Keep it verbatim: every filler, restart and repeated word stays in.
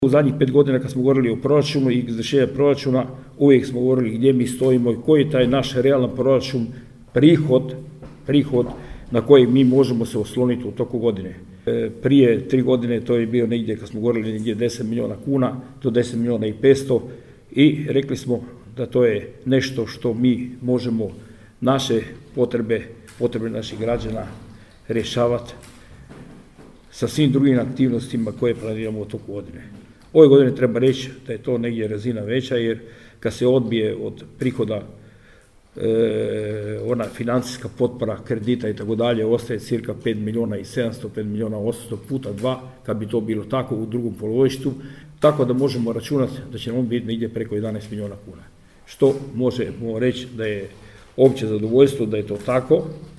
U zadnjih pet godina kad smo govorili o proračunu i izvršenju proračuna, uvijek smo govorili gdje mi stojimo i koji je taj naš realan proračun, prihod, prihod na koji mi možemo se osloniti u toku godine. E, prije tri godine to je bio negdje, kad smo govorili negdje deset milijuna kuna, do deset milijuna i petsto i rekli smo da to je nešto što mi možemo naše potrebe, potrebe naših građana rješavati sa svim drugim aktivnostima koje planiramo u toku godine. Ove godine treba reći da je to negdje razina veća, jer kad se odbije od prihoda e, ona financijska potpora, kredita i tako dalje, ostaje cirka pet milijuna i sedamsto, pet milijuna osamsto puta dva, kad bi to bilo tako u drugom polugodištu, tako da možemo računati da će on biti negdje preko jedanaest milijuna kuna. Što možemo reći da je opće zadovoljstvo da je to tako.